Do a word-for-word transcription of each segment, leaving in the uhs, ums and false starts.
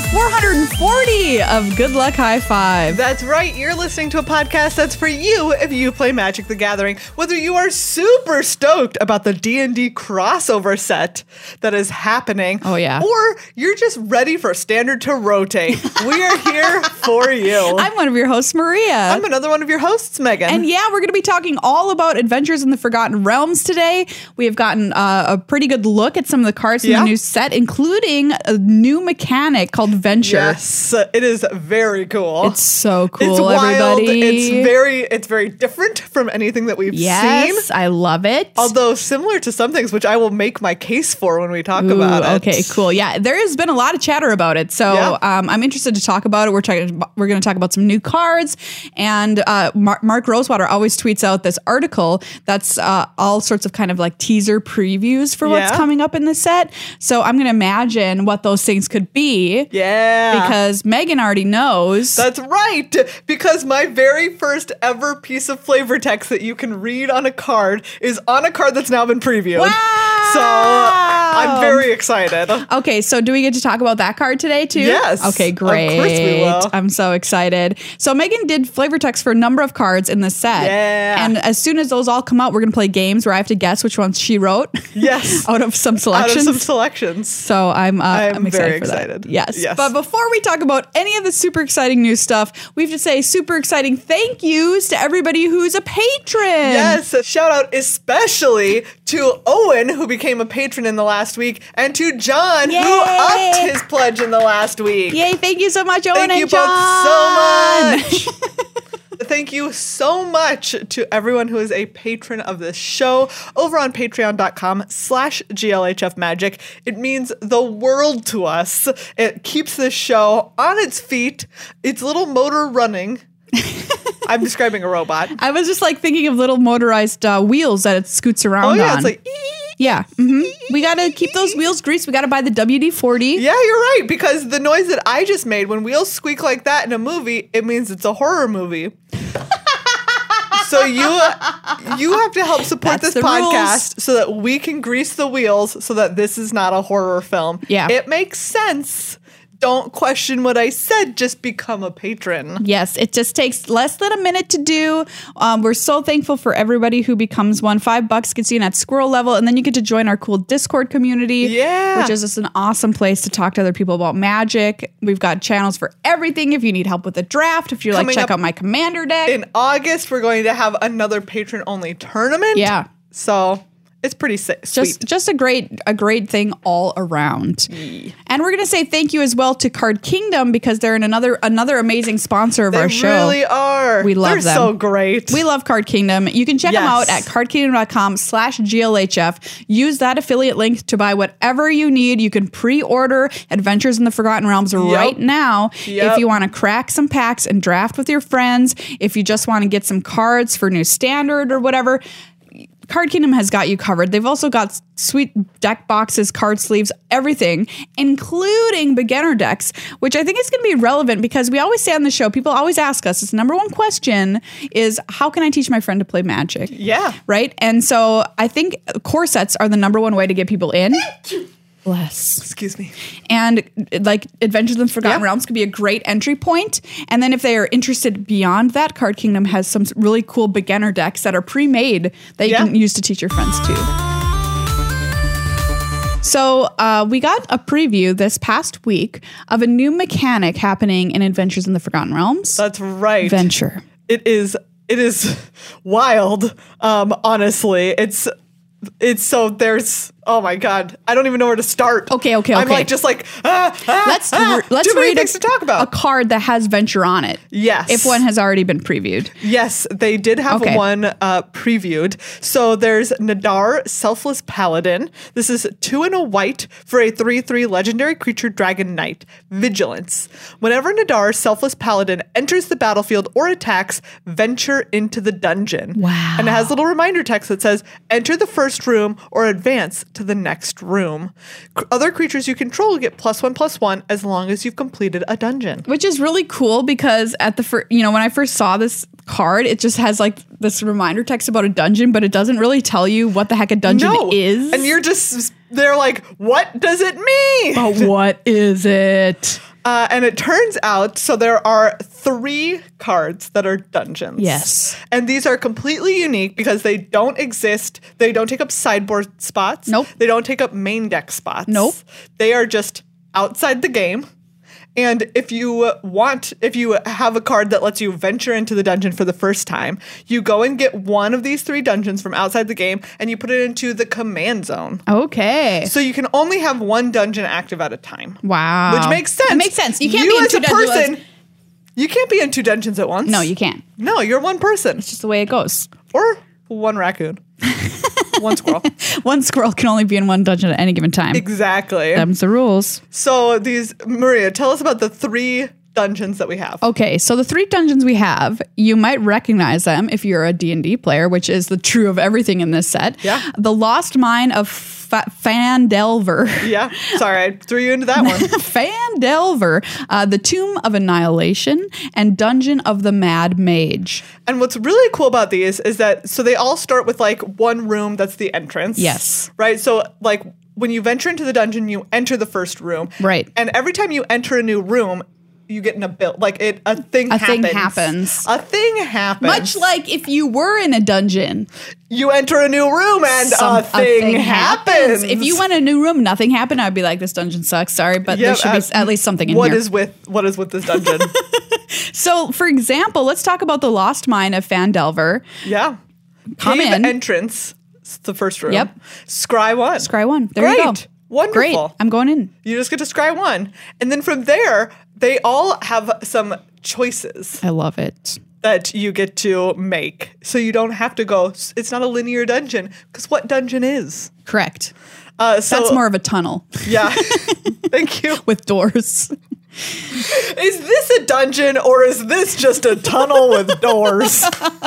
episode four hundred forty of Good Luck High Five. That's right. You're listening to a podcast that's for you if you play Magic the Gathering. Whether you are super stoked about the D and D crossover set that is happening. Oh, yeah. Or you're just ready for Standard to rotate. We are here for you. I'm one of your hosts, Maria. I'm another one of your hosts, Megan. And yeah, we're going to be talking all about Adventures in the Forgotten Realms today. We have gotten uh, a pretty good look at some of the cards in Yeah. the new set, including a new mechanic called Venture. Yes, it is very cool. It's so cool, It's wild. everybody. It's very, it's very different from anything that we've yes, seen. I love it. Although similar to some things, which I will make my case for when we talk Ooh, about it. okay, cool. Yeah, there has been a lot of chatter about it, so Yeah. um, I'm interested to talk about it. We're talking. We're going to talk about some new cards, and uh, Mar- Mark Rosewater always tweets out this article that's uh, all sorts of kind of like teaser previews for what's Yeah. coming up in the set. So I'm going to imagine what those things could be. Yeah. Because Megan already knows. That's right. Because my very first ever piece of flavor text that you can read on a card is on a card that's now been previewed. Wow. So I'm very excited. Okay, so do we get to talk about that card today too? Yes. Okay, great. Of course we will. I'm so excited. So Megan did flavor text for a number of cards in the set. Yeah. And as soon as those all come out, we're going to play games where I have to guess which ones she wrote. Yes. out of some Out selections. of some selections. So I'm uh, I'm I'm excited very for excited. that. Yes. Yes. But before we talk about any of the super exciting new stuff, we have to say super exciting thank yous to everybody who's a patron. Yes, a shout out especially to Owen, who became a patron in the last week, and to John, Yay. who upped his pledge in the last week. Yay, thank you so much, Owen Thank and you John. both so much. Thank you so much to everyone who is a patron of this show over on patreon.com slash GLHF Magic. It means the world to us. It keeps this show on its feet, its little motor running. I'm describing a robot. I was just like thinking of little motorized uh, wheels that it scoots around Oh, yeah, on. it's like... yeah. hmm We got to keep those wheels greased. We got to buy the W D forty. Yeah, you're right, because the noise that I just made, when wheels squeak like that in a movie, it means it's a horror movie. So you you have to help support That's this the podcast so that we can grease the wheels so that this is not a horror film. Yeah. It makes sense. Don't question what I said. Just become a patron. Yes, it just takes less than a minute to do. Um, we're so thankful for everybody who becomes one. Five bucks gets you in at squirrel level, and then you get to join our cool Discord community, Yeah. which is just an awesome place to talk to other people about magic. We've got channels for everything. If you need help with the draft, if you like Coming check up out my commander deck, In August, we're going to have another patron-only tournament. yeah. So it's pretty si- sweet. Just, just a great, a great thing all around. And we're gonna say thank you as well to Card Kingdom because they're in another, another amazing sponsor of They our show. really are. We love They're them. so great. We love Card Kingdom. You can check them out Yes. at cardkingdom.com slash GLHF. Use that affiliate link to buy whatever you need. You can pre-order Adventures in the Forgotten Realms right now. Yep. If you want to crack some packs and draft with your friends, if you just want to get some cards for new standard or whatever, Card Kingdom has got you covered. They've also got sweet deck boxes, card sleeves, everything, including beginner decks, which I think is going to be relevant because we always say on the show, people always ask us, it's the number one question is, how can I teach my friend to play Magic? Yeah. Right? And so I think core sets are the number one way to get people in. Bless. Excuse me. And like Adventures in the Forgotten Yeah. Realms could be a great entry point. And then if they are interested beyond that, Card Kingdom has some really cool beginner decks that are pre-made that you Yeah. can use to teach your friends too. So uh, we got a preview this past week of a new mechanic happening in Adventures in the Forgotten Realms. That's right. Venture. It is it is wild. Um, honestly, it's it's so there's oh my god, I don't even know where to start. Okay, okay, I'm okay. like just like ah, ah, Let's ah, re- let's too many read things a, to talk a about. card that has Venture on it. Yes, If one has already been previewed. Yes, they did have Okay. one uh, previewed. So there's Nadar, Selfless Paladin. This is two and a white for a three three legendary creature Dragon Knight. Vigilance. Whenever Nadar, Selfless Paladin, enters the battlefield or attacks, venture into the dungeon. Wow. And it has a little reminder text that says, enter the first room or advance to the next room. C- Other creatures you control get plus one plus one as long as you've completed a dungeon. Which is really cool because at the first, you know, when I first saw this card, it just has like this reminder text about a dungeon, but it doesn't really tell you what the heck a dungeon No. is. And you're just, they're like, what does it mean? But what is it? Uh, and it turns out, so there are three cards that are dungeons. Yes. And these are completely unique because they don't exist. They don't take up sideboard spots. Nope. They don't take up main deck spots. Nope. They are just outside the game. And if you want, if you have a card that lets you venture into the dungeon for the first time, you go and get one of these three dungeons from outside the game and you put it into the command zone. Okay. So you can only have one dungeon active at a time. Wow. Which makes sense. It makes sense. You can't you be in as two a dungeons. person, you can't be in two dungeons at once. No, you can't. No, you're one person. It's just the way it goes. Or one raccoon. One squirrel. One squirrel can only be in one dungeon at any given time. Exactly. Them's the rules. So these, Maria, tell us about the three dungeons that we have. Okay, so the three dungeons we have, you might recognize them if you're a D and D player, which is the true of everything in this set. Yeah. The Lost Mine of Fa- Phandelver. Yeah. Sorry, I threw you into that one. Phandelver. Uh, the Tomb of Annihilation and Dungeon of the Mad Mage. And what's really cool about these is that, so they all start with like one room that's the entrance. Yes. Right? So like when you venture into the dungeon, you enter the first room. Right. And every time you enter a new room, you get in a build. Like it, a thing A happens. thing happens. A thing happens. Much like if you were in a dungeon, you enter a new room and some- a thing, happens. If you went in a new room, nothing happened, I'd be like, this dungeon sucks. Sorry, but Yeah, there should uh, be at least something in What here. is with what is with this dungeon? So, for example, let's talk about the Lost Mine of Phandelver. Yeah. Come Cave in. entrance. It's the first room. Yep. Scry one. Scry one. There Great. you go. Wonderful. Great. I'm going in. You just get to scry one. And then from there, they all have some choices I love it. that you get to make. So you don't have to go, it's not a linear dungeon, because what dungeon is? Correct. Uh, so, That's more of a tunnel Yeah. Thank you. with doors. Is this a dungeon or is this just a tunnel with doors?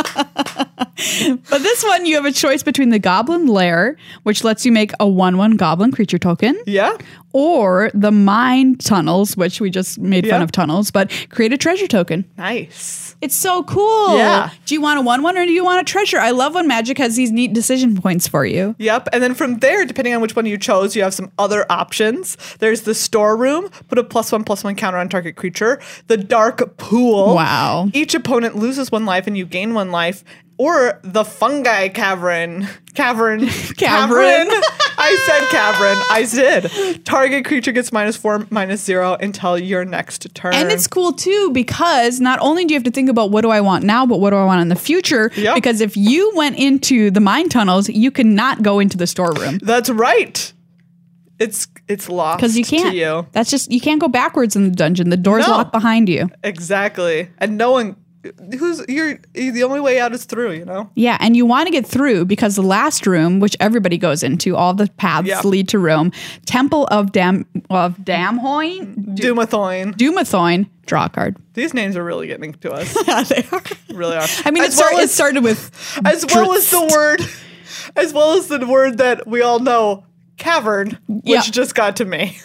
But this one, you have a choice between the Goblin Lair, which lets you make a one one Goblin creature token, Yeah. or the Mine Tunnels, which we just made fun Yeah. of tunnels, but create a treasure token. Nice. It's so cool. Yeah. Do you want a one one or do you want a treasure? I love when Magic has these neat decision points for you. Yep. And then from there, depending on which one you chose, you have some other options. There's the storeroom, put a plus one plus one counter on target creature. The dark pool. Wow. Each opponent loses one life and you gain one life. Or the fungi cavern. Cavern. Cavern. I said cavern. I did. Target creature gets minus four, minus zero until your next turn. And it's cool too because not only do you have to think about what do I want now, but what do I want in the future? Yep. Because if you went into the mine tunnels, you cannot go into the storeroom. That's right. It's it's lost Because you can't. to you. That's just, you can't go backwards in the dungeon. The door's No. locked behind you. Exactly. And no one who's you're the only way out is through, you know? Yeah, and you want to get through because the last room, which everybody goes into, all the paths Yeah. lead to Rome. Temple of Dam of Damhoin, Du- Dumathoin. Dumathoin, draw a card. These names are really getting to us. Yeah, they are. Really are. I mean, it, as start, well it as, started with as well as the word as well as the word that we all know, cavern, which Yeah. just got to me.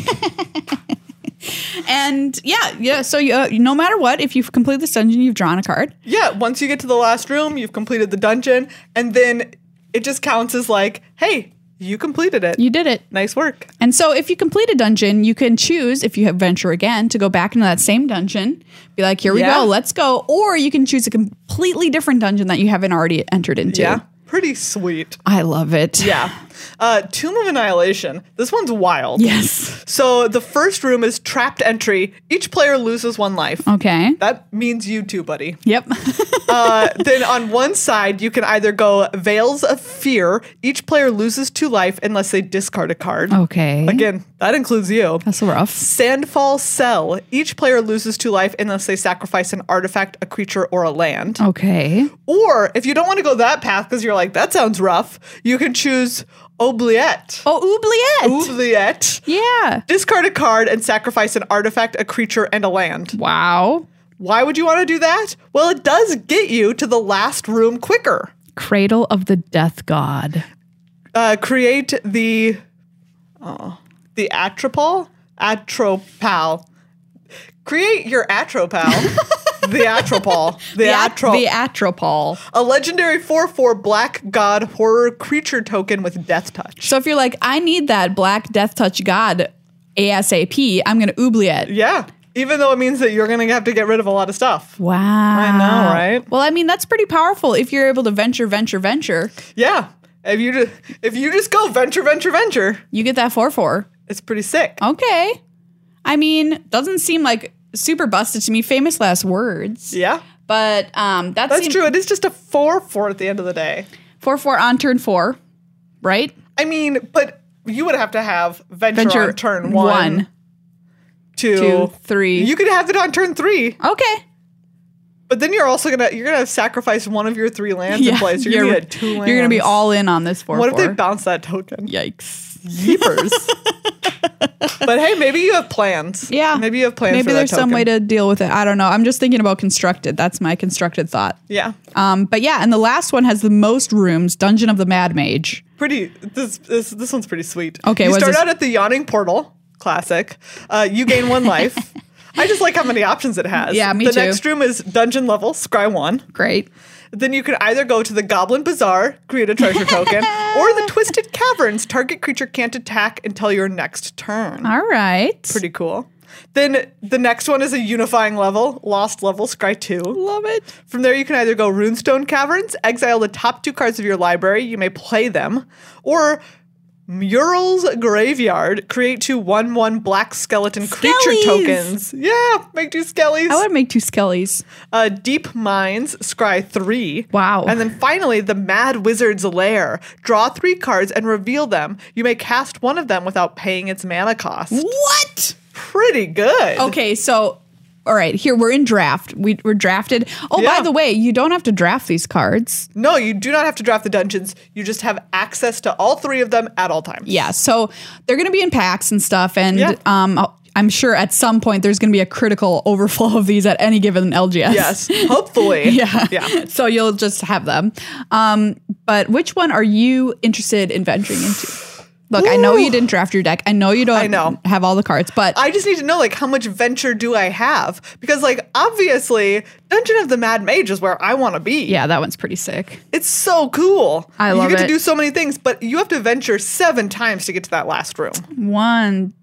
And yeah, yeah. So you, uh, no matter what, if you've completed this dungeon, you've drawn a card. Yeah, once you get to the last room, you've completed the dungeon, and then it just counts as like, hey, you completed it. You did it. Nice work. And so if you complete a dungeon, you can choose, if you have venture again, to go back into that same dungeon. Be like, here we Yeah. go, let's go. Or you can choose a completely different dungeon that you haven't already entered into. Yeah. Pretty sweet. I love it. Yeah. Uh, Tomb of Annihilation. This one's wild. Yes. So the first room is trapped entry. Each player loses one life. Okay. That means you too, buddy. Yep. Uh, then on one side, you can either go Veils of Fear. Each player loses two life unless they discard a card. Okay. Again, that includes you. That's rough. Sandfall Cell. Each player loses two life unless they sacrifice an artifact, a creature, or a land. Okay. Or if you don't want to go that path because you're like, that sounds rough, you can choose Oubliette. Oh, oubliette. Oubliette. Yeah. Discard a card and sacrifice an artifact, a creature, and a land. Wow. Why would you want to do that? Well, it does get you to the last room quicker. Cradle of the Death God. Uh, create the oh, the Atropal? Atropal. Create your Atropal. the Atropal. The, Atro. The Atropal. A legendary four four black god horror creature token with death touch. So if you're like, I need that black death touch god, ASAP. I'm going to oubliette. Yeah. Even though it means that you're going to have to get rid of a lot of stuff. Wow. I know, right? Well, I mean, that's pretty powerful if you're able to venture, venture, venture. Yeah. If you just, if you just go venture, venture, venture. You get that four four. It's pretty sick. Okay. I mean, doesn't seem like super busted to me. Famous last words. Yeah. But um, that's That's true. It is just a four four at the end of the day. four four on turn four, right? I mean, but you would have to have venture, Venture on turn one, one, two, two, three. You could have it on turn three, Okay. but then you're also gonna you're gonna have sacrificed one of your three lands in place. You're, gonna be at two lands. You're gonna be all in on this four What four. if they bounce that token? Yikes. Yeepers. But hey, maybe you have plans. Yeah. Maybe you have plans. Maybe for there's that some token. way to deal with it. I don't know. I'm just thinking about constructed. That's my constructed thought. Yeah. Um, but yeah, and the last one has the most rooms, Dungeon of the Mad Mage. Pretty. This this this one's pretty sweet. Okay, You what's start this? out at the Yawning Portal. Classic. Uh, you gain one life. I just like how many options it has. Yeah, me the too. The next room is dungeon level, scry one. Great. Then you can either go to the Goblin Bazaar, create a treasure token, or the Twisted Caverns. Target creature can't attack until your next turn. All right. Pretty cool. Then the next one is a unifying level, Lost level, scry two. Love it. From there, you can either go Runestone Caverns, exile the top two cards of your library, you may play them, or Mural's Graveyard, create two one one black skeleton creature Skellies! tokens. Yeah, make two skellies. I would make two skellies. Uh, Deep Mines, scry three. Wow. And then finally, the Mad Wizard's Lair. Draw three cards and reveal them. You may cast one of them without paying its mana cost. What? Pretty good. Okay, so all right, here we're in draft. We, we're drafted. Oh, Yeah. by the way, you don't have to draft these cards. No, you do not have to draft the dungeons. You just have access to all three of them at all times. Yeah, so they're going to be in packs and stuff, and Yeah. um, I'm sure at some point there's going to be a critical overflow of these at any given L G S. Yes, hopefully. Yeah. Yeah. So you'll just have them. Um, but which one are you interested in venturing into? Look, I know Ooh. you didn't draft your deck. I know you don't I know. have all the cards, but I just need to know, like, how much venture do I have? Because, like, obviously, Dungeon of the Mad Mage is where I want to be. yeah, that one's pretty sick. It's so cool. I love You get it. to do so many things, but you have to venture seven times to get to that last room. One,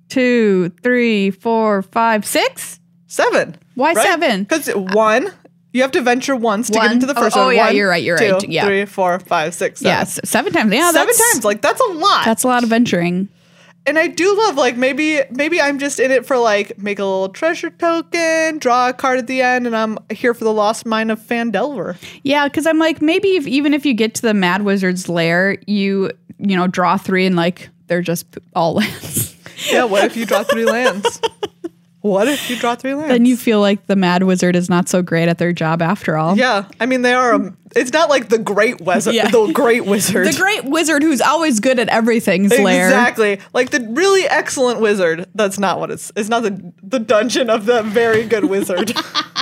two, three, four, five, six. Seven. Why seven? Because one, you have to venture once to One. get into the first Oh, oh, one. yeah, One, you're right, you're two, right. Yeah. Three, four, five, six, seven. Yes, seven times. Yeah, Seven that's, times. Like, that's a lot. That's a lot of venturing. And I do love, like, maybe maybe I'm just in it for, like, make a little treasure token, draw a card at the end, and I'm here for the Lost Mine of Phandelver. Yeah, because I'm like, maybe if, even if you get to the Mad Wizard's lair, you you know draw three and like they're just p- all lands. Yeah, what if you draw three lands? What if you draw three lands? Then you feel like the Mad Wizard is not so great at their job after all. Yeah, I mean, they are, um, it's not like the great wizard, Yeah. the great wizard. The great wizard who's always good at everything's lair. Exactly. Like the really excellent wizard. That's not what it's, it's not the, the dungeon of the very good wizard.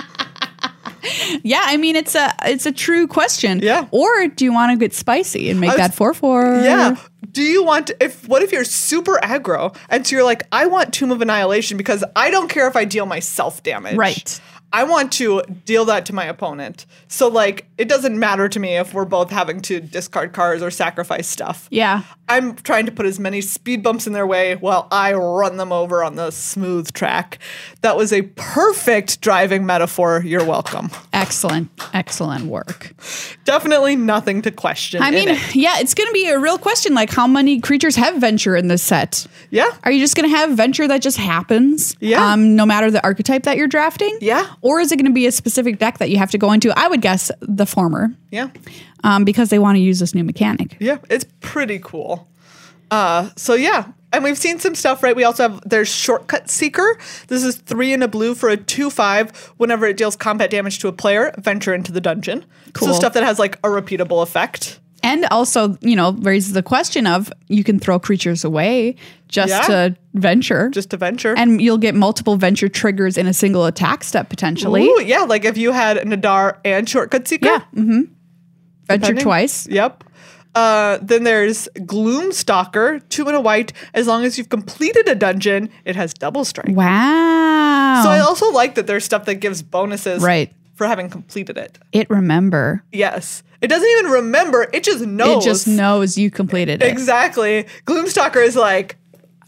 Yeah, I mean it's a it's a true question. Yeah. Or do you want to get spicy and make I was- that four four? Yeah. Do you want if what if you're super aggro and so you're like, I want Tomb of Annihilation because I don't care if I deal myself damage. Right. I want to deal that to my opponent. So like it doesn't matter to me if we're both having to discard cards or sacrifice stuff. Yeah. I'm trying to put as many speed bumps in their way while I run them over on the smooth track. That was a perfect driving metaphor. You're welcome. Excellent. Excellent work. Definitely nothing to question. I in mean, it. yeah, it's going to be a real question. Like, how many creatures have venture in this set? Yeah. Are you just going to have venture that just happens? Yeah. Um, no matter the archetype that you're drafting? Yeah. Or is it going to be a specific deck that you have to go into? I would guess the former, Yeah. um, because they want to use this new mechanic. Yeah, it's pretty cool. Uh, so yeah, and we've seen some stuff, right? We also have, there's Shortcut Seeker. This is three in a blue for a two five. Whenever it deals combat damage to a player, venture into the dungeon. Cool. So stuff that has like a repeatable effect. And also, you know, raises the question of you can throw creatures away just Yeah. to venture. Just to venture. And you'll get multiple venture triggers in a single attack step potentially. Ooh, yeah, like if you had Nadar and Shortcut Seeker. Yeah. Mm-hmm. Venture Depending. twice. Yep. Uh, then there's Gloomstalker, two and a white. As long as you've completed a dungeon, it has double strike. Wow. So I also like that there's stuff that gives bonuses Right. for having completed it. It remember. Yes. It doesn't even remember, it just knows. It just knows you completed it. Exactly. Gloomstalker is like,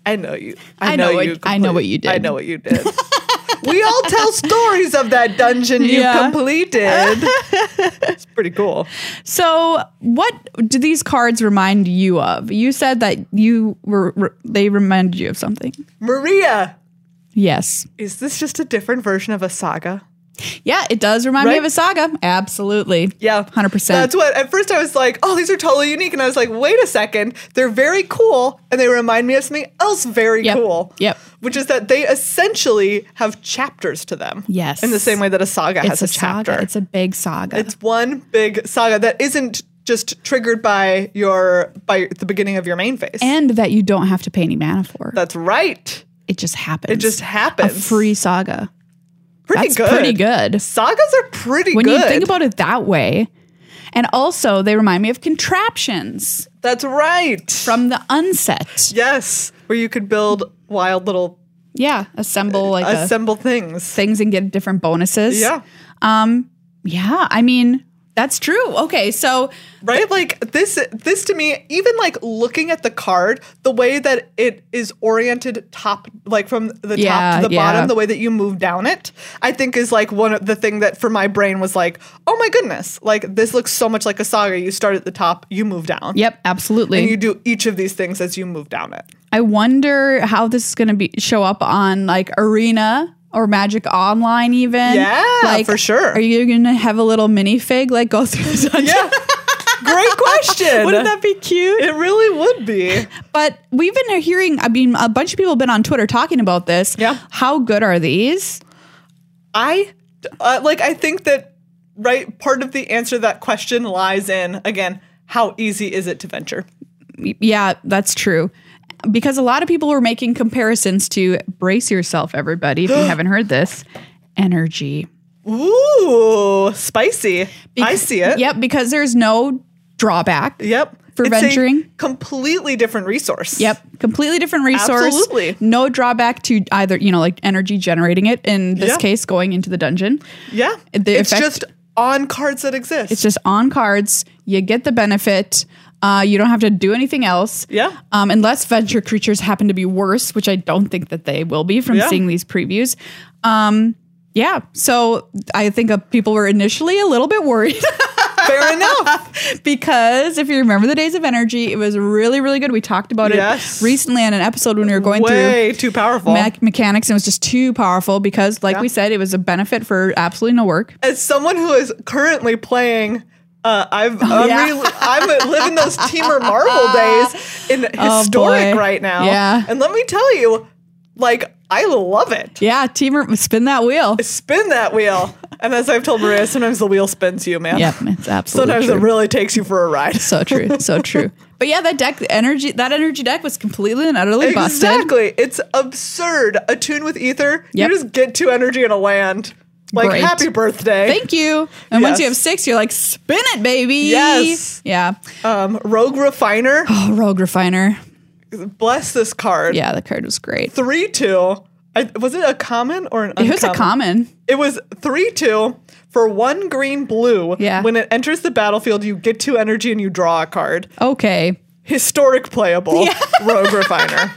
I know you. I I know know, what- you. I know what you complete- I did. know what you did. We all tell stories of that dungeon Yeah. you completed. It's pretty cool. So, what do these cards remind you of? You said that you were re- they reminded you of something. Maria, Yes. is this just a different version of a saga? Yeah, it does remind me Right? of a saga. Absolutely. Yeah. one hundred percent. That's what, at first I was like, oh, these are totally unique. And I was like, wait a second. They're very cool. And they remind me of something else very Yep. cool. Yep. Which is that they essentially have chapters to them. Yes. In the same way that a saga It's has a, a, chapter. saga. It's a big saga. It's one big saga that isn't just triggered by your by the beginning of your main phase. and that you don't have to pay any mana for. That's right. It just happens. It just A happens. free saga. Pretty That's good. pretty good. Sagas are pretty When good. you think about it that way. And also, they remind me of contraptions That's right. from the unset. Yes, where you could build wild little Yeah, assemble like a, assemble things. things and get different bonuses. Yeah. Um. Yeah. I mean, that's true. Okay. So Right? Like this this to me, even like looking at the card, the way that it is oriented top like from the Yeah, top to the yeah. bottom, the way that you move down it, I think is like one of the thing that for my brain was like, oh my goodness, like this looks so much like a saga. You start at the top, you move down. yep, absolutely. And you do each of these things as you move down it. I wonder how this is going to be show up on like Arena or Magic Online even. Yeah, like, for sure. Are you going to have a little minifig like go through the dungeon? Yeah. Great question. Wouldn't that be cute? It really would be. But we've been hearing, I mean, a bunch of people have been on Twitter talking about this. Yeah. How good are these? I uh, like I think that right part of the answer to that question lies in again, how easy is it to venture? Yeah, that's true. Because a lot of people were making comparisons to brace yourself, everybody, if you haven't heard this, energy. Ooh, spicy. I see it. Yep, because there's no drawback. Yep. For It's venturing. a completely different resource. Yep, completely different resource. Absolutely. No drawback to either, you know, like energy generating it, in this Yeah. case, going into the dungeon. Yeah. The it's effect- just on cards that exist. It's just on cards. You get the benefit. Uh, you don't have to do anything else. Yeah. Um, unless venture creatures happen to be worse, which I don't think that they will be from Yeah. seeing these previews. Um, yeah. So I think uh, people were initially a little bit worried. fair enough. Because if you remember the Days of Energy, it was really, really good. We talked about Yes. it recently on an episode when we were going through Way too powerful. me- mechanics, and it was just too powerful because, like Yeah. we said, it was a benefit for absolutely no work. As someone who is currently playing, uh, I've I'm, Oh, yeah. re- I'm living those Teamer Marvel days in Oh, historic boy. right now. Yeah. And let me tell you, like, I love it. Yeah, teamer, spin that wheel. Spin that wheel. And as I've told Maria, sometimes the wheel spins you, man. Yep, it's absolutely Sometimes true. it really takes you for a ride. So true, so true. But yeah, that deck, the energy, that energy deck was completely and utterly busted. Exactly. It's absurd. Attune with Ether. Yep. You just get two energy in a land. Like, Great. happy birthday. Thank you. And once you Yes. have six, you're like, spin it, baby. Yes. Yeah. Um, Rogue Refiner. Oh, Rogue Refiner. Bless this card. Yeah, the card was great. three two. I, was it a common or an It uncommon? was a common. It was three two for one green blue. Yeah. When it enters the battlefield, you get two energy and you draw a card. Okay. Historic playable Rogue Refiner.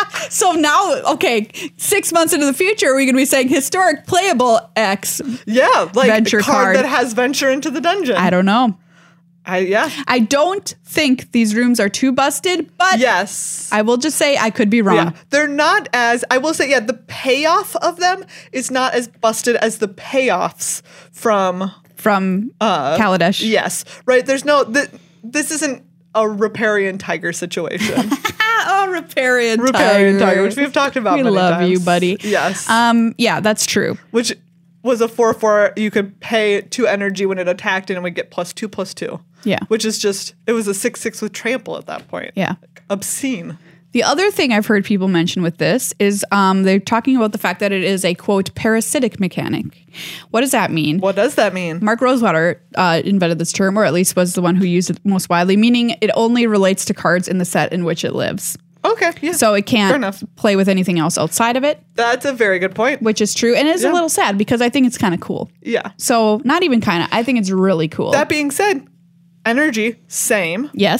So now, okay, six months into the future, we're going to be saying historic playable X. Yeah, like Venture a card, card. that has venture into the dungeon. I don't know. I, yeah. I don't think these rooms are too busted, but Yes. I will just say I could be wrong. Yeah, they're not as, I will say, yeah, the payoff of them is not as busted as the payoffs from, From Uh, Kaladesh. yes, right? There's no, th- this isn't a Riparian Tiger situation. Oh, Riparian Riparian Tiger. Tiger, which we've talked about We many love times. you, buddy. Yes. Um, yeah, that's true. which was a four four, you could pay two energy when it attacked and it would get plus two, plus two. Yeah. Which is just, it was a six six with trample at that point. Yeah. Obscene. The other thing I've heard people mention with this is um, they're talking about the fact that it is a, quote, parasitic mechanic. What does that mean? What does that mean? Mark Rosewater uh, invented this term, or at least was the one who used it most widely, meaning it only relates to cards in the set in which it lives. Okay, yeah. So it Fair can't enough. play with anything else outside of it, That's a very good point. which is true. And it's Yeah. a little sad because I think it's kind of cool. Yeah. So not even kind of, I think it's really cool. That being said, energy, same. yes.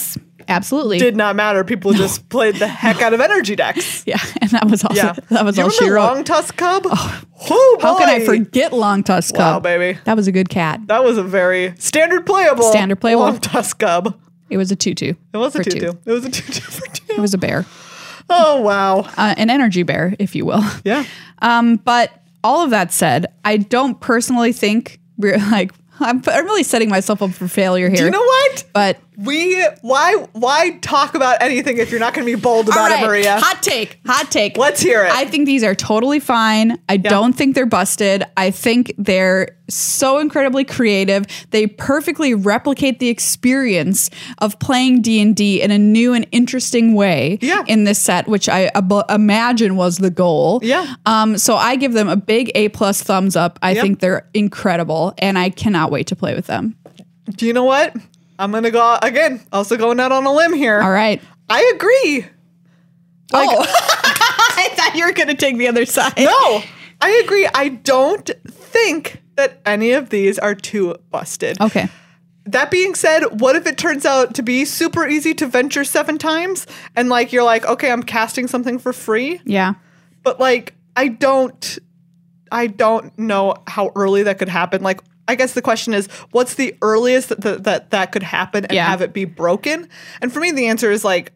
Absolutely. did not matter. People just played the heck out of energy decks. Yeah, and that was all. Yeah. That was Do you all she remember wrote. Long Tusk Cub? Oh, How can I boy. forget Long Tusk Wow, Cub? baby. That was a good cat. That was a very standard playable. Standard playable. Long Tusk Cub. It was a tutu. It was a for tutu. two. It was a tutu for two. It was a bear, Oh, wow. uh, an energy bear, if you will. Yeah. Um, but all of that said, I don't personally think we're like I'm, I'm really setting myself up for failure here. Do you know what? But We why why talk about anything if you're not going to be bold about all right, it, Maria? hot take, hot take. Let's hear it. I think these are totally fine. I don't think they're busted. I think they're so incredibly creative. They perfectly replicate the experience of playing D and D in a new and interesting way Yeah. in this set, which I ab- imagine was the goal. Yeah. Um. So I give them a big A plus thumbs up. I Yep. think they're incredible, and I cannot wait to play with them. Do you know what? I'm gonna go again. Also going out on a limb here. All right. I agree. Like, oh, I thought you were going to take the other side. no, I agree. I don't think that any of these are too busted. Okay. That being said, what if it turns out to be super easy to venture seven times and like you're like, okay, I'm casting something for free, Yeah. but like I don't, I don't know how early that could happen. Like, I guess the question is, what's the earliest that that, that, that could happen and Yeah. have it be broken? And for me, the answer is like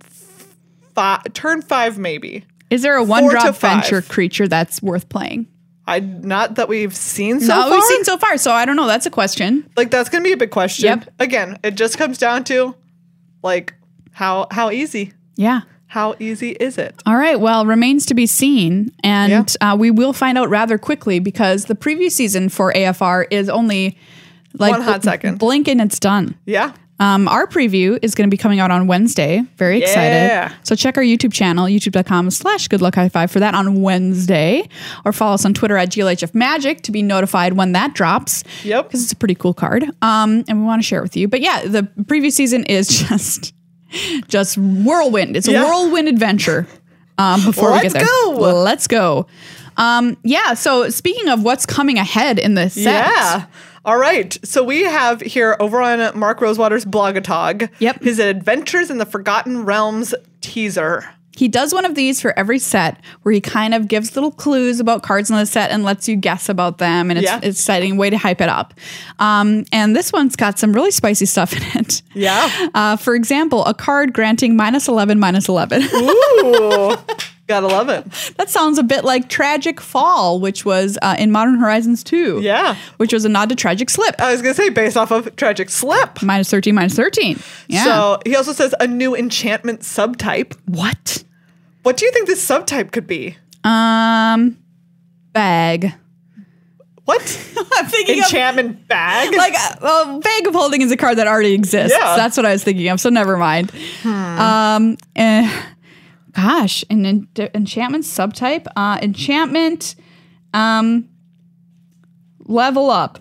five, turn five, maybe. Is there a Four one to drop five. venture creature that's worth playing? I not that we've seen so no, far. we've seen so far, so I don't know. That's a question. Like that's gonna be a big question. Yep. Again, it just comes down to like how how easy. Yeah. How easy is it? All right. Well, remains to be seen. And uh, we will find out rather quickly because the preview season for A F R is only like One hot second. blink and it's done. Yeah. Um, our preview is going to be coming out on Wednesday. Very excited. Yeah. So check our YouTube channel, youtube.com slash good luck high five for that on Wednesday. Or follow us on Twitter at G L H F Magic to be notified when that drops. Yep. Because it's a pretty cool card. Um, and we want to share it with you. But yeah, the preview season is just just whirlwind. It's a Yeah. whirlwind adventure. Um, before Let's we get there. go. Let's go. Um, yeah, so speaking of what's coming ahead in this set. Yeah. All right. So we have here over on Mark Rosewater's Blogatog. Yep. His Adventures in the Forgotten Realms teaser. He does one of these for every set where he kind of gives little clues about cards in the set and lets you guess about them. And it's Yeah. an exciting way to hype it up. Um, and this one's got some really spicy stuff in it. Yeah. Uh, for example, a card granting minus eleven, minus eleven. Ooh. Gotta love it. That sounds a bit like Tragic Fall, which was uh, in Modern Horizons two. Yeah. Which was a nod to Tragic Slip. I was gonna say based off of Tragic Slip. Minus thirteen, minus thirteen. Yeah. So he also says a new enchantment subtype. what? What do you think this subtype could be? Um, bag. What? I'm thinking of Enchantment bag? like uh, well, Bag of Holding is a card that already exists. Yeah. That's what I was thinking of. So never mind. Um, eh, gosh, an en- enchantment subtype, uh, enchantment, um, level up.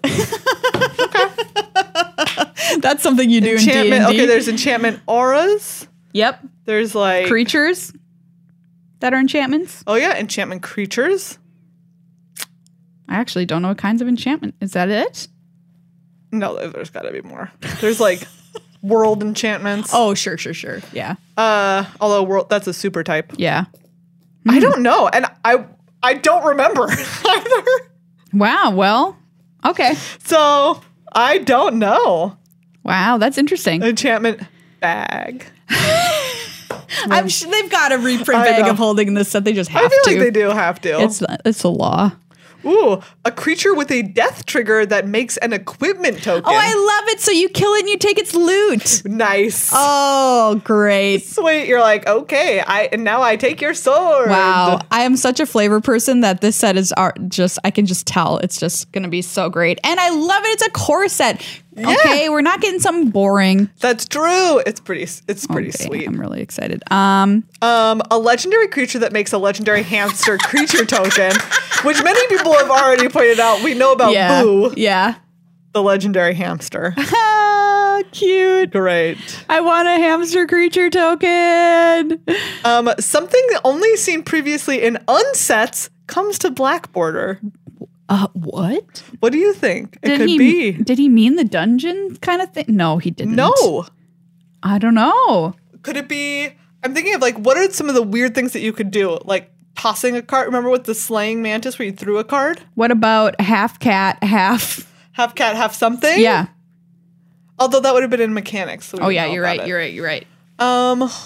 That's something you do in D enchantment. and D. Okay, there's enchantment auras. Yep, There's like creatures that are enchantments. oh yeah, enchantment creatures. I actually don't know what kinds of enchantment. Is that it? No, there- there's got to be more. There's like world enchantments. Oh, sure, sure, sure. Yeah, Uh, although world that's a super type. yeah. I don't know, and I I don't remember either. Wow. Well, okay. So I don't know. Wow, that's interesting. Enchantment bag. I'm sure they've got a reprint I bag know. of holding in this set. They just have I feel to. like they do have to. It's it's a law. Ooh, a creature with a death trigger that makes an equipment token. Oh, I love it. So you kill it and you take its loot. nice. Oh, great. Sweet. You're like, okay, I and now I take your sword. Wow. I am such a flavor person that this set is art just I can just tell it's just going to be so great. And I love it. It's a core set. Okay, we're not getting something boring. That's true. It's pretty it's pretty Okay, sweet. I'm really excited. Um Um, a legendary creature that makes a legendary hamster creature token, which many people have already pointed out. We know about yeah. Boo, Yeah. the legendary hamster. Ah, cute. Great. I want a hamster creature token. Um, something only seen previously in unsets comes to Black Border. Uh, what? What do you think it Did could he, be? Did he mean the dungeon kind of thing? No, he didn't. No. I don't know. Could it be? I'm thinking of like, what are some of the weird things that you could do? Like tossing a card. Remember with the slaying mantis where you threw a card? What about half cat, half? Half cat, half something? Yeah. Although that would have been in mechanics. So we Oh, wouldn't yeah, know you're about right. it. You're right. You're right. Um, Uh,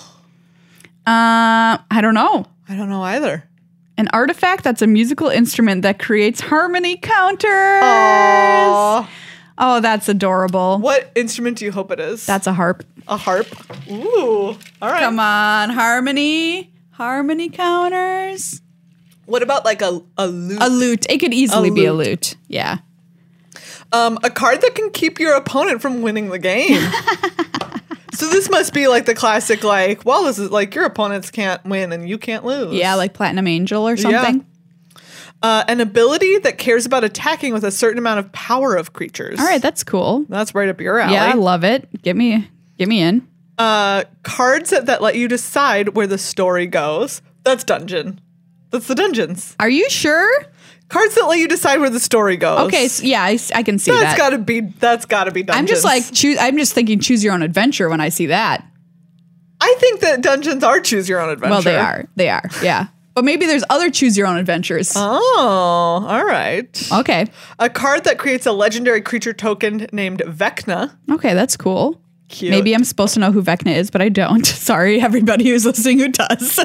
I don't know. I don't know either. An artifact that's a musical instrument that creates harmony counters. Aww. Oh, that's adorable. What instrument do you hope it is? That's a harp. a harp. Ooh. All right. Come on, harmony. Harmony counters. What about like a, a lute? A lute. It could easily A be a lute. lute. Yeah. Um, a card that can keep your opponent from winning the game. So this must be like the classic, like, well, this is like your opponents can't win and you can't lose. Yeah, like Platinum Angel or something. Uh, an ability that cares about attacking with a certain amount of power of creatures. All right, that's cool. That's right up your alley. Yeah, I love it. Get me, get me in. Uh, cards that, that let you decide where the story goes. That's dungeon. That's the dungeons. Are you sure? Cards that let you decide where the story goes. Okay, so yeah, I, s- I can see That's that. gotta be. That's gotta be dungeons. I'm just like choose. I'm just thinking choose your own adventure when I see that. I think that dungeons are choose your own adventure. Well, they are. They are. Yeah. But maybe there's other choose your own adventures. Oh, all right. Okay. A card that creates a legendary creature token named Vecna. Okay, that's cool. Cute. Maybe I'm supposed to know who Vecna is, but I don't. Sorry, everybody who's listening who does.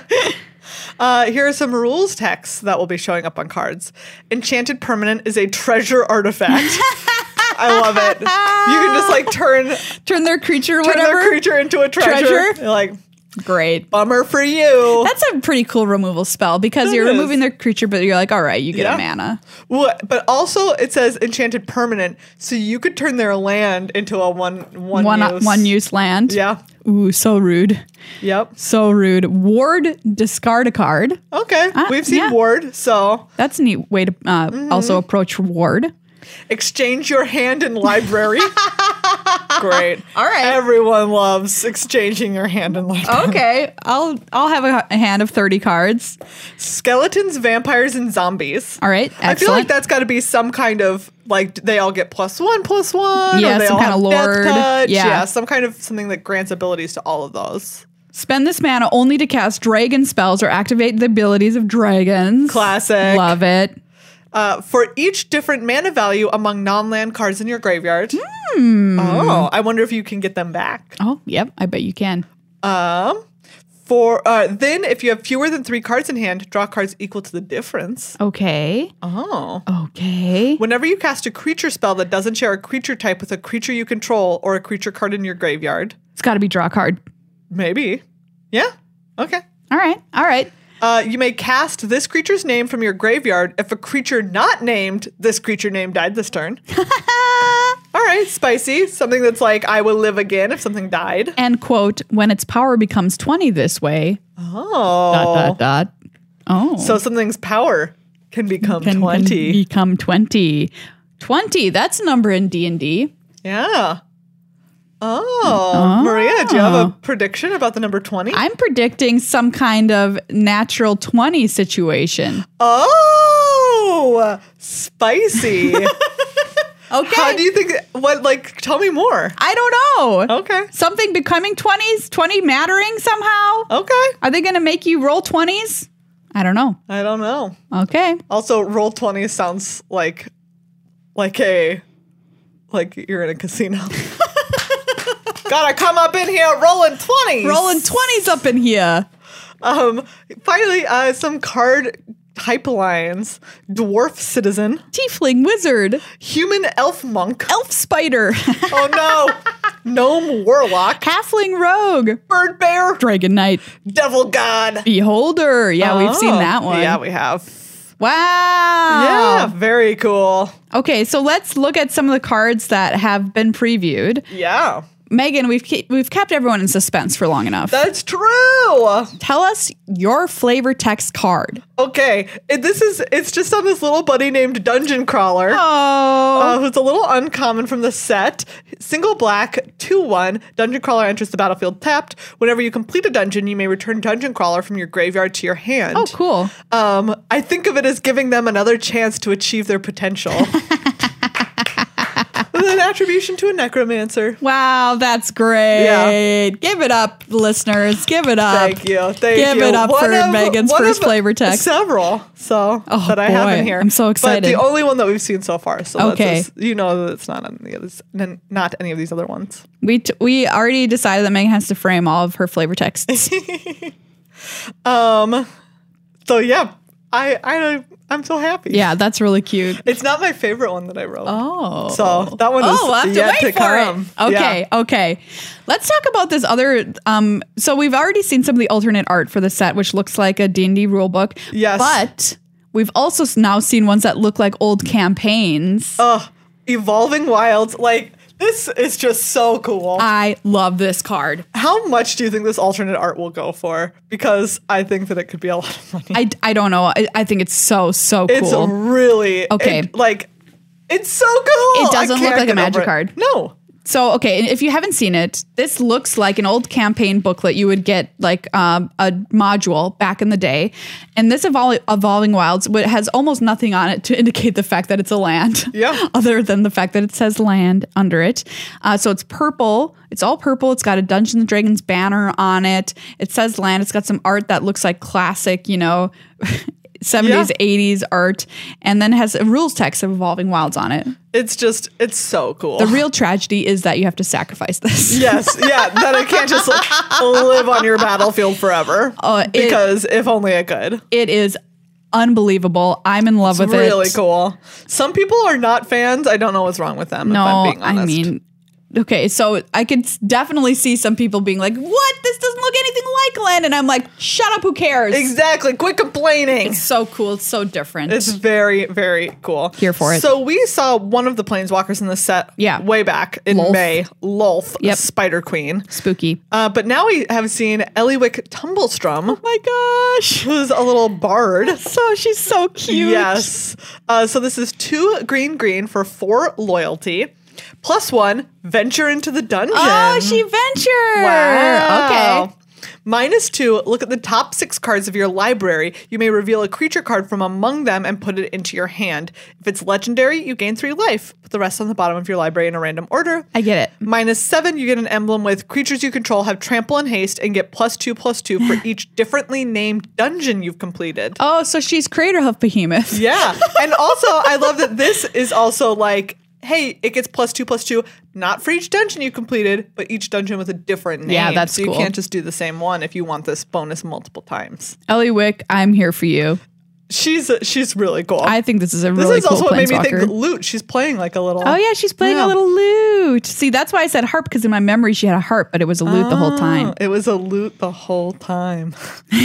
Uh, here are some rules texts that will be showing up on cards. Enchanted Permanent is a treasure artifact. I love it. You can just like turn, Turn their creature or turn whatever. their creature into a treasure. Treasure? You're like, Great. bummer for you. That's a pretty cool removal spell because That you're is. removing their creature, but you're like, all right, you get Yeah. a mana. Well, but also it says Enchanted Permanent, so you could turn their land into a one one One use. one use land. Yeah. Ooh, so rude. Yep. So rude. Ward, discard a card. Okay. Ah, We've seen yeah. Ward, so That's a neat way to uh, Mm-hmm. also approach Ward. exchange your hand in library. Great. All right. Everyone loves exchanging your hand in library. Okay, I'll I'll have a, a hand of thirty cards. Skeletons, vampires, and zombies. All right, excellent. I feel like that's got to be some kind of like they all get plus one, plus one. Yeah, or they some all kind have of death lord. touch. Yeah. some kind of something that grants abilities to all of those. Spend this mana only to cast dragon spells or activate the abilities of dragons. Classic. Love it. Uh, for each different mana value among non-land cards in your graveyard. Hmm. Oh, I wonder if you can get them back. Oh, yep, I bet you can. Um, for uh, then if you have fewer than three cards in hand, draw cards equal to the difference. Okay. Oh. Okay. Whenever you cast a creature spell that doesn't share a creature type with a creature you control or a creature card in your graveyard, It's got to be draw card. maybe. Yeah. Okay. All right. All right. Uh, you may cast this creature's name from your graveyard if a creature not named this creature name died this turn. All right, spicy. Something that's like, I will live again if something died. And quote, when its power becomes twenty this way. Oh. Dot, dot, dot. Oh. So something's power can become can, twenty. Can become twenty. twenty, that's a number in D and D. Yeah. Oh. Maria, do you have a prediction about the number twenty? I'm predicting some kind of natural twenty situation. Oh, spicy. Okay. How do you think, what, like, tell me more. I don't know. Okay. Something becoming twenties, twenty mattering somehow? Okay. Are they going to make you roll twenties? I don't know. I don't know. Okay. Also, roll twenty sounds like, like a, like you're in a casino. Gotta come up in here rolling twenties. Rolling twenties up in here. Um, finally, uh, some card type lines. Dwarf citizen. Tiefling wizard. Human elf monk. Elf spider. Oh no. Gnome warlock. Halfling rogue. Bird bear. Dragon knight. Devil god. Beholder. Yeah, we've seen Oh, that one. Yeah, we have. Wow. Yeah, very cool. Okay, so let's look at some of the cards that have been previewed. Yeah. Megan, we've keep, we've kept everyone in suspense for long enough. That's true. Tell us your flavor text card. Okay, it, this is it's just on this little buddy named Dungeon Crawler. Oh. Uh, who's a little uncommon from the set. Single black, two one. Dungeon Crawler enters the battlefield tapped. Whenever you complete a dungeon, you may return Dungeon Crawler from your graveyard to your hand. Oh, cool. Um, I think of it as giving them another chance to achieve their potential. And then attribution to a necromancer. Wow, that's great. Yeah. Give it up, listeners. Give it up. Thank you. Thank Give you. it up One for of- Megan's one first of flavor text. Several, so Oh, that I have boy. in here. I'm so excited. But the only one that we've seen so far. So Okay. that's just, you know that it's not on the others, n- not any of these other ones. We t- we already decided that Megan has to frame all of her flavor texts. Um. So yeah, I I I'm so happy. Yeah, that's really cute. It's not my favorite one that I wrote. Oh. So that one is Oh, we'll have to yet wait to for come. it. Okay, okay. Let's talk about this other. Um, so we've already seen some of the alternate art for the set, which looks like a D and D rulebook. Yes. But we've also s- now seen ones that look like old campaigns. Ugh, Evolving Wilds. Like, this is just so cool. I love this card. How much do you think this alternate art will go for? Because I think that it could be a lot of money. I, I don't know. I, I think it's so, so cool. It's really Okay. it- like, it's so cool. It doesn't I look can't like a get magic over it. card. No. So, okay, and if you haven't seen it, this looks like an old campaign booklet you would get, like um, a module back in the day. And this Evol- Evolving Wilds what has almost nothing on it to indicate the fact that it's a land. Yeah. Other than the fact that it says land under it. Uh, so it's purple. It's all purple. It's got a Dungeons and Dragons banner on it. It says land. It's got some art that looks like classic, you know, seventies, Yeah. eighties art. And then has a rules text of Evolving Wilds on it. It's just, it's so cool. The real tragedy is that you have to sacrifice this. Yes, yeah, that it can't just like, live on your battlefield forever. Oh, it- because if only it could. It is unbelievable. I'm in love It's with really it. cool. Some people are not fans. I don't know what's wrong with them. if No, I'm being honest. I mean, okay, so I could s- definitely see some people being like, "What? This doesn't look anything like land," and I'm like, "Shut up! Who cares?" exactly. Quit complaining. It's so cool. It's so different. It's very, very cool. Here for it. So we saw one of the planeswalkers in the set Yeah. way back in Lolth. May. Lolth, Yep. Spider Queen. spooky. Uh, but now we have seen Eliwick Tumblestrum, Oh my gosh, who's a little bard. so she's so cute. Yes. Uh, so this is two green green for four loyalty. Plus one, venture into the dungeon. Oh, she ventured. Wow. Okay. Minus two, look at the top six cards of your library. You may reveal a creature card from among them and put it into your hand. If it's legendary, you gain three life. Put the rest on the bottom of your library in a random order. I get it. Minus seven, you get an emblem with creatures you control have trample and haste and get plus two plus two for each differently named dungeon you've completed. Oh, so she's creator of Behemoth. Yeah. And also, I love that this is also like, hey, it gets plus two plus two, not for each dungeon you completed, but each dungeon with a different name. Yeah, that's so you cool. can't just do the same one if you want this bonus multiple times. Eliwick, I'm here for you. She's she's really cool. I think this is a this really is cool also what made me think planeswalker. lute. She's playing like a little. Oh yeah, she's playing Yeah. a little lute. See, that's why I said harp, because in my memory she had a harp, but it was a lute the whole time. Oh, it was a lute the whole time.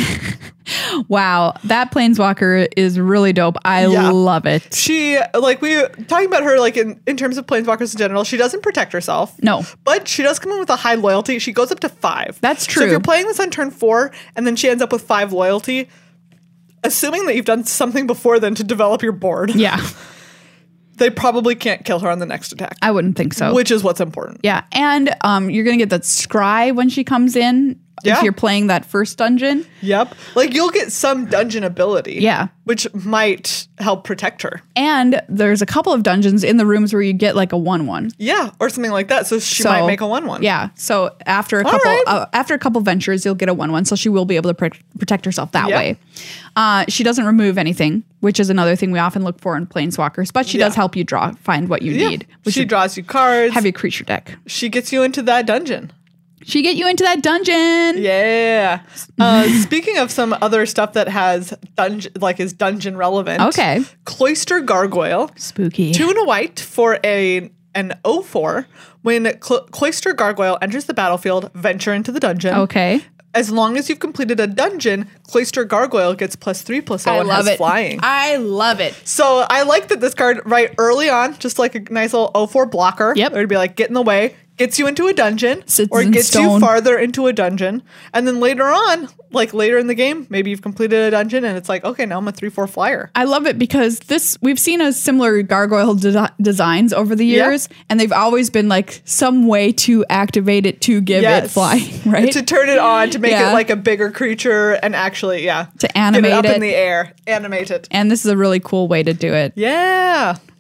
Wow, that planeswalker is really dope. I Yeah. love it. She like we talking about her like in, in terms of planeswalkers in general, she doesn't protect herself. No. But she does come in with a high loyalty. She goes up to five. That's So if true. you're playing this on turn four and then she ends up with five loyalty, assuming that you've done something before then to develop your board, Yeah, they probably can't kill her on the next attack. I wouldn't think so. Which is what's important. Yeah, and um, you're gonna get that scry when she comes in. Yeah. If you're playing that first dungeon. Yep. Like you'll get some dungeon ability. Yeah. Which might help protect her. And there's a couple of dungeons in the rooms where you get like a one one. Yeah. Or something like that. So she So, might make a one one. Yeah. So after a All couple right. uh, after a couple ventures, you'll get a one one. So she will be able to pr- protect herself that Yeah. way. Uh, she doesn't remove anything, which is another thing we often look for in planeswalkers. But she Yeah. does help you draw, find what you Yeah. need. Which She is draws you cards. heavy creature deck. She gets you into that dungeon. She get you into that dungeon. Yeah. Uh, speaking of some other stuff that has dungeon, like is dungeon relevant. Okay. Cloister Gargoyle. Spooky. Two and a white for a an oh four. When Clo- Cloister Gargoyle enters the battlefield, venture into the dungeon. Okay. As long as you've completed a dungeon, Cloister Gargoyle gets plus three plus oh I and love has it. flying. I love it. So I like that this card right early on, just like a nice little oh four blocker. Yep. It would be like get in the way, gets you into a dungeon, Sits or in gets you stone. farther into a dungeon, and then later on, like later in the game, maybe you've completed a dungeon, and it's like okay, now I'm a three four flyer. I love it because this we've seen a similar gargoyle de- designs over the Yeah. years, and they've always been like some way to activate it to give it flying, right? To turn it on, to make Yeah. it like a bigger creature, and actually, yeah, To get animate it up it. in the air, animate it. And this is a really cool way to do it. Yeah.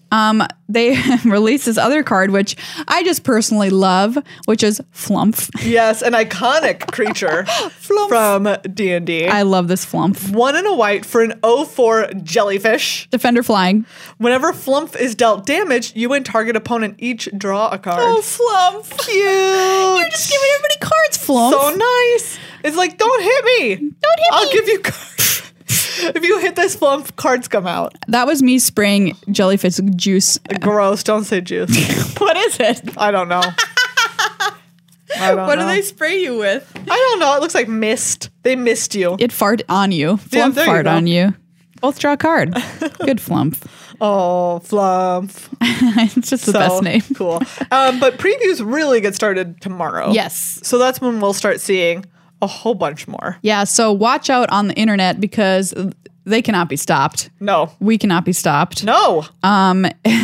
Um, they released this other card, which I just personally love, which is Flumph. Yes, an iconic creature from D and D. I love this Flumph. One and a white for an oh four jellyfish. Defender flying. Whenever Flumph is dealt damage, you and target opponent each draw a card. Oh, Flumph. Cute. You're just giving everybody cards, Flumph. So nice. It's like, don't hit me. Don't hit I'll me. give you cards. If you hit this Flumph, cards come out. That was me spraying jellyfish juice. Gross. Don't say juice. What is it? I don't know. I don't What know. do they spray you with? I don't know. It looks like mist. They missed you. It fart on you. Yeah, Flumph there you fart go. on you. Both draw a card. Good Flumph. Oh, Flumph. It's just the So best name. Cool. Um, but previews really get started tomorrow. Yes. So that's when we'll start seeing a whole bunch more. Yeah, so watch out on the internet because they cannot be stopped. No. We cannot be stopped. No. Um,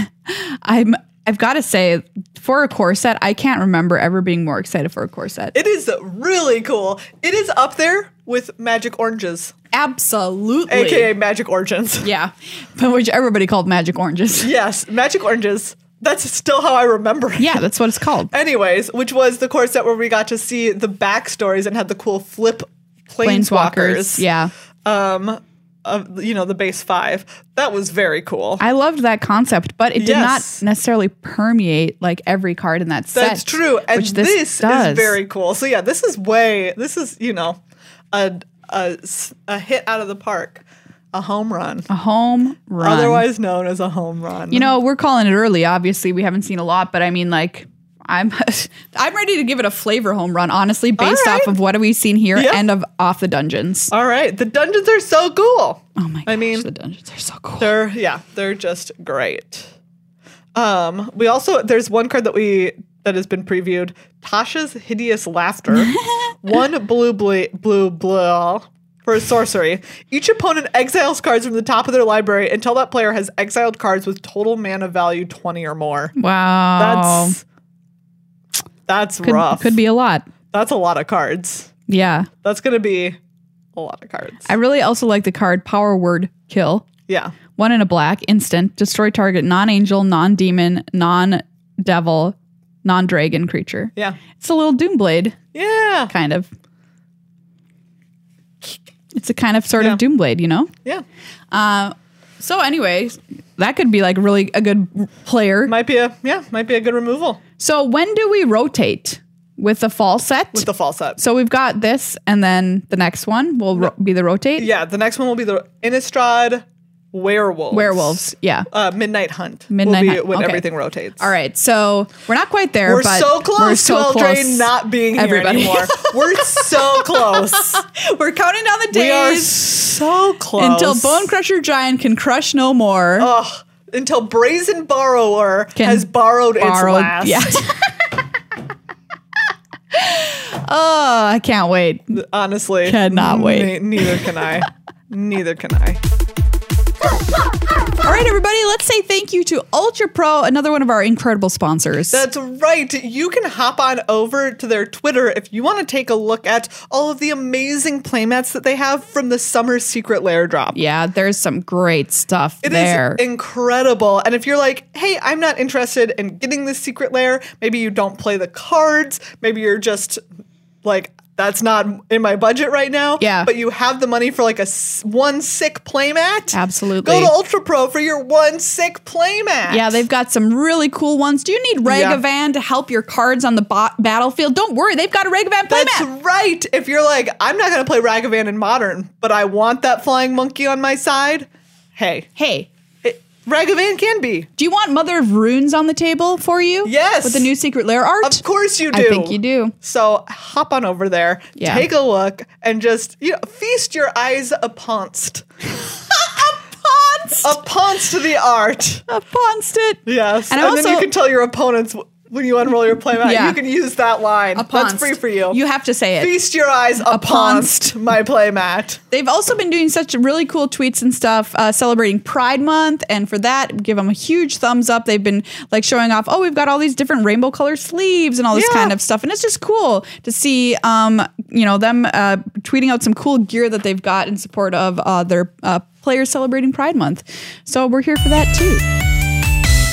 I'm. I've got to say, for a core set, I can't remember ever being more excited for a core set. It is really cool. It is up there with Magic Oranges, Absolutely. A K A Magic Origins. Yeah, but which everybody called magic oranges. Yes, Magic Oranges. That's still how I remember it. Yeah, that's what it's called. Anyways, which was the core set where we got to see the backstories and had the cool flip planeswalkers. Yeah. Um, of, you know, the base five. That was very cool. I loved that concept, but it did Yes. not necessarily permeate like every card in that set. That's true. And which this, this, does. is very cool. So yeah, this is way, this is, you know, a, a, s- a hit out of the park. A home run. a home run. Otherwise known as a home run. You know, we're calling it early. Obviously, we haven't seen a lot, but I mean, like, I'm I'm ready to give it a flavor home run, honestly, based right. off of what we've seen here Yeah. and of off the dungeons. All right. The dungeons are so cool. Oh my gosh, I mean, the dungeons are so cool. They're, yeah, they're just great. Um, we also, there's one card that we, that has been previewed. Tasha's Hideous Laughter. One blue, blue, blue, blue. For a sorcery, each opponent exiles cards from the top of their library until that player has exiled cards with total mana value twenty or more. Wow, That's that's could, rough. could be a lot. That's a lot of cards. Yeah, That's gonna be a lot of cards. I really also like the card Power Word Kill. yeah. One in a black, instant, destroy target non-angel, non-demon, non-devil, non-dragon creature. Yeah. It's a little Doomblade, Yeah. kind of. It's a kind of sort Yeah. of Doomblade, you know? Yeah. Uh, so anyways, that could be like really a good player. Might be a yeah, might be a good removal So when do we rotate with the fall set? with the fall set. So we've got this, and then the next one will ro- be the rotate. Yeah, the next one will be the Innistrad Werewolves. Werewolves, yeah. Uh, Midnight Hunt. Midnight will be Hunt, when okay. everything rotates. All right, so we're not quite there. We're but so close we're so to Eldraine close. not being here Everybody. anymore. We're so close. We're counting down the We are days so close. until Bone Crusher Giant can crush no more. Ugh, until Brazen Borrower Can has borrowed, borrowed- its last. yeah. Oh, I can't wait. Honestly. Cannot wait. ne- neither can I. Neither can I. All right, everybody, let's say thank you to Ultra Pro, another one of our incredible sponsors. That's right. You can hop on over to their Twitter if you want to take a look at all of the amazing playmats that they have from the Summer Secret Lair drop. yeah, there's some great stuff It is there. incredible. And if you're like, hey, I'm not interested in getting this secret lair, maybe you don't play the cards, maybe you're just like, that's not in my budget right now. Yeah. But you have the money for like a s- one sick playmat. Absolutely. Go to Ultra Pro for your one sick playmat. Yeah, they've got some really cool ones. Do you need Ragavan to help your cards on the bo- battlefield? Don't worry, they've got a Ragavan That's playmat. right. If you're like, I'm not going to play Ragavan in Modern, but I want that flying monkey on my side, hey, Hey, it, Ragavan can be. do you want Mother of Runes on the table for you? Yes. With the new Secret Lair art? Of course you do. I think you do. So hop on over there, Yeah. take a look, and just you know, feast your eyes uponst. Uponst! Uponst the art. Uponst it. Yes. And And, I then also- you can tell your opponents w- when you unroll your playmat, Yeah. you can use that line. That's Uponst. free for you. You have to say it. Feast your eyes uponst my playmat. They've also been doing such really cool tweets and stuff uh, celebrating Pride Month. And for that, give them a huge thumbs up. They've been like showing off, oh, we've got all these different rainbow color sleeves and all this Yeah. kind of stuff. And it's just cool to see, um, you know, them uh, tweeting out some cool gear that they've got in support of uh, their uh, players celebrating Pride Month. So we're here for that too.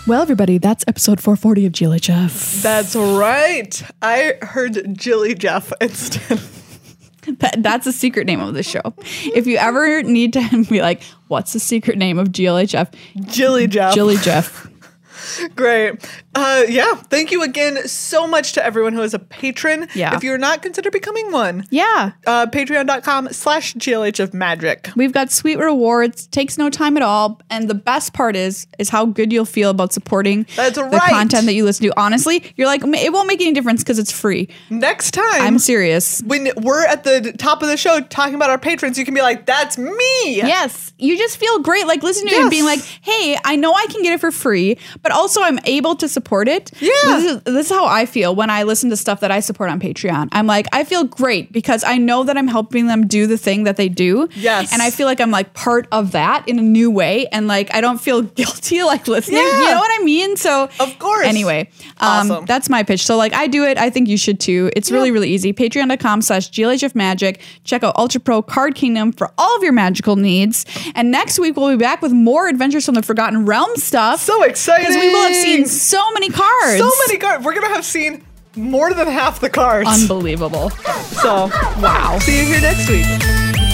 Well, everybody, that's episode four forty of G L H F. That's right. I heard Jilly Jeff instead. That, that's the secret name of the show. If you ever need to be like, what's the secret name of G L H F? Jilly Jeff. Jilly Jeff. Great. Uh, yeah. Thank you again so much to everyone who is a patron. Yeah. If you're not, consider becoming one. Yeah. Uh, Patreon.com slash GLHF Magic. We've got sweet rewards. Takes no time at all. And the best part is, is how good you'll feel about supporting That's the right. content that you listen to. Honestly, you're like, it won't make any difference because it's free. Next time, I'm serious. when we're at the top of the show talking about our patrons, you can be like, that's me. Yes. You just feel great, like listening to it and Yes. being like, hey, I know I can get it for free, but also I'm able to support it. Yeah. This is, this is how I feel when I listen to stuff that I support on Patreon. I'm like, I feel great because I know that I'm helping them do the thing that they do. Yes. And I feel like I'm like part of that in a new way. And like, I don't feel guilty like listening. Yeah. You know what I mean? So Of course. Anyway, um, Awesome. that's my pitch. So like I do it. I think you should too. It's really, Yeah. really easy. Patreon.com slash GLHF Magic. Check out Ultra Pro Card Kingdom for all of your magical needs. And next week we'll be back with more Adventures from the Forgotten Realm stuff. So exciting. Because we will have seen so many cards. so many cards. We're going to have seen more than half the cards. Unbelievable. So, wow. See you here next week.